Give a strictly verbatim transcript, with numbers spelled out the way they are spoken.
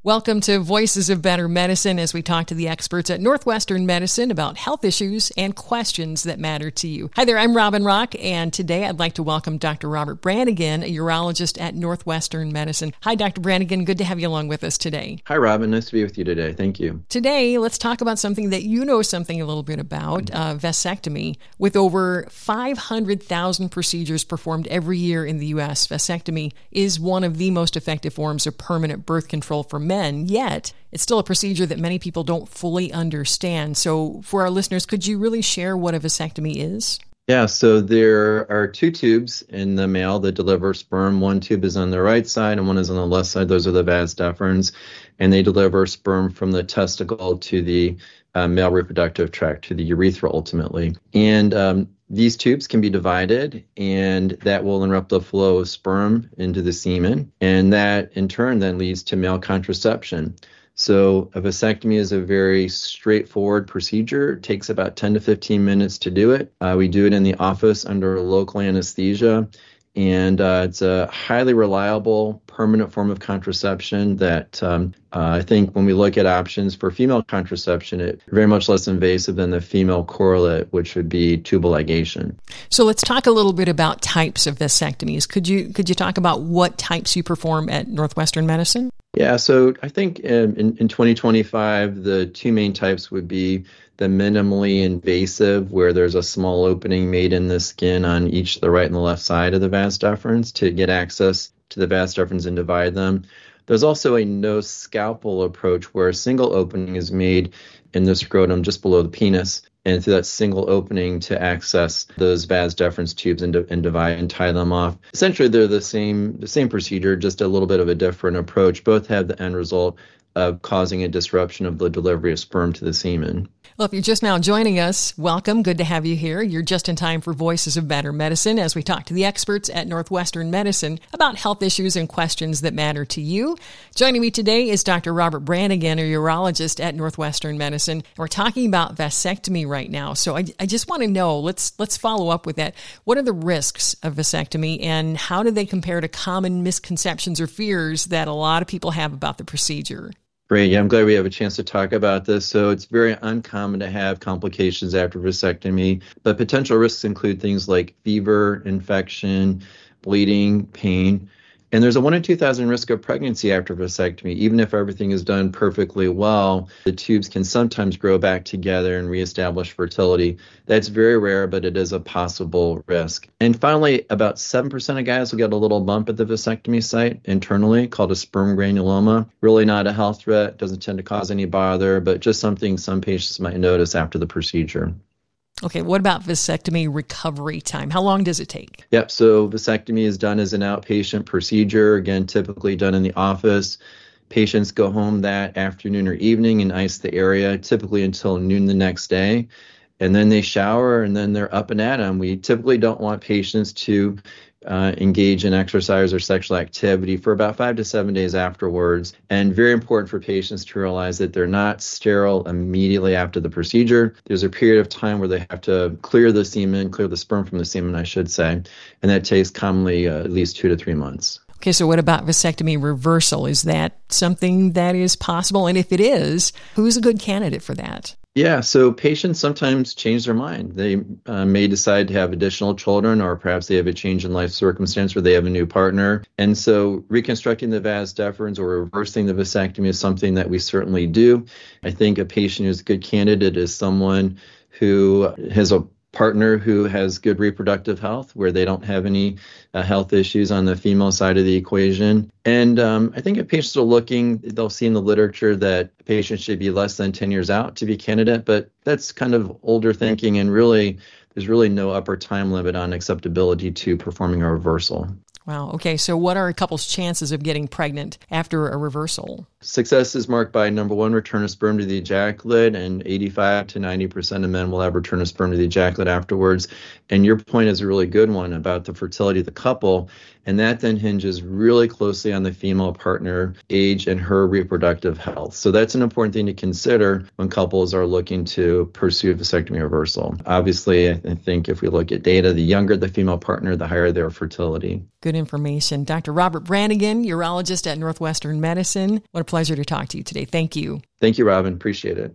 Welcome to Voices of Better Medicine as we talk to the experts at Northwestern Medicine about health issues and questions that matter to you. Hi there, I'm Robin Rock, and today I'd like to welcome Doctor Robert Brannigan, a urologist at Northwestern Medicine. Hi, Doctor Brannigan. Good to have you along with us today. Hi, Robin. Nice to be with you today. Thank you. Today, let's talk about something that you know something a little bit about, uh, vasectomy. With over five hundred thousand procedures performed every year in the U S, vasectomy is one of the most effective forms of permanent birth control for men. Yet, it's still a procedure that many people don't fully understand. So for our listeners, could you really share what a vasectomy is? Yeah, so there are two tubes in the male that deliver sperm. One tube is on the right side and one is on the left side. Those are the vas deferens, and they deliver sperm from the testicle to the uh, male reproductive tract, to the urethra ultimately. And um, these tubes can be divided, and that will interrupt the flow of sperm into the semen, and that in turn then leads to male contraception. So a vasectomy is a very straightforward procedure. It takes about ten to fifteen minutes to do it. Uh, we do it in the office under local anesthesia, and uh, it's a highly reliable, permanent form of contraception that um, uh, I think when we look at options for female contraception, it's very much less invasive than the female correlate, which would be tubal ligation. So let's talk a little bit about types of vasectomies. Could you could you talk about what types you perform at Northwestern Medicine? Yeah, so I think in, in, in twenty twenty-five, the two main types would be the minimally invasive, where there's a small opening made in the skin on each the right and the left side of the vas deferens to get access to the vas deferens and divide them. There's also a no scalpel approach where a single opening is made in the scrotum just below the penis, and through that single opening to access those vas deferens tubes and, and divide and tie them off. Essentially, they're the same the same procedure, just a little bit of a different approach. Both have the end result of causing a disruption of the delivery of sperm to the semen. Well, if you're just now joining us, welcome. Good to have you here. You're just in time for Voices of Better Medicine as we talk to the experts at Northwestern Medicine about health issues and questions that matter to you. Joining me today is Doctor Robert Brannigan, a urologist at Northwestern Medicine. We're talking about vasectomy right now. So I, I just want to know, let's let's follow up with that. What are the risks of vasectomy, and how do they compare to common misconceptions or fears that a lot of people have about the procedure? Great. Yeah, I'm glad we have a chance to talk about this. So it's very uncommon to have complications after vasectomy, but potential risks include things like fever, infection, bleeding, pain. And there's a one in two thousand risk of pregnancy after vasectomy. Even if everything is done perfectly well, the tubes can sometimes grow back together and reestablish fertility. That's very rare, but it is a possible risk. And finally, about seven percent of guys will get a little bump at the vasectomy site internally called a sperm granuloma. Really not a health threat, doesn't tend to cause any bother, but just something some patients might notice after the procedure. Okay, what about vasectomy recovery time? How long does it take? Yep, so vasectomy is done as an outpatient procedure, again, typically done in the office. Patients go home that afternoon or evening and ice the area, typically until noon the next day. And then they shower and then they're up and at 'em. We typically don't want patients to uh, engage in exercise or sexual activity for about five to seven days afterwards. And very important for patients to realize that they're not sterile immediately after the procedure. There's a period of time where they have to clear the semen, clear the sperm from the semen, I should say. And that takes commonly uh, at least two to three months. Okay, so what about vasectomy reversal? Is that something that is possible? And if it is, who's a good candidate for that? Yeah, so patients sometimes change their mind. They uh, may decide to have additional children, or perhaps they have a change in life circumstance where they have a new partner. And so reconstructing the vas deferens or reversing the vasectomy is something that we certainly do. I think a patient who's a good candidate is someone who has a partner who has good reproductive health, where they don't have any uh, health issues on the female side of the equation. And um, I think if patients are looking, they'll see in the literature that patients should be less than ten years out to be candidate, but that's kind of older thinking, and really, there's really no upper time limit on acceptability to performing a reversal. Wow. Okay. So what are a couple's chances of getting pregnant after a reversal? Success is marked by, number one, return of sperm to the ejaculate, and eighty-five to ninety percent of men will have return of sperm to the ejaculate afterwards. And your point is a really good one about the fertility of the couple. And that then hinges really closely on the female partner age and her reproductive health. So that's an important thing to consider when couples are looking to pursue vasectomy reversal. Obviously, I think if we look at data, the younger the female partner, the higher their fertility. Good information. Doctor Robert Brannigan, urologist at Northwestern Medicine. What a pleasure to talk to you today. Thank you. Thank you, Robin. Appreciate it.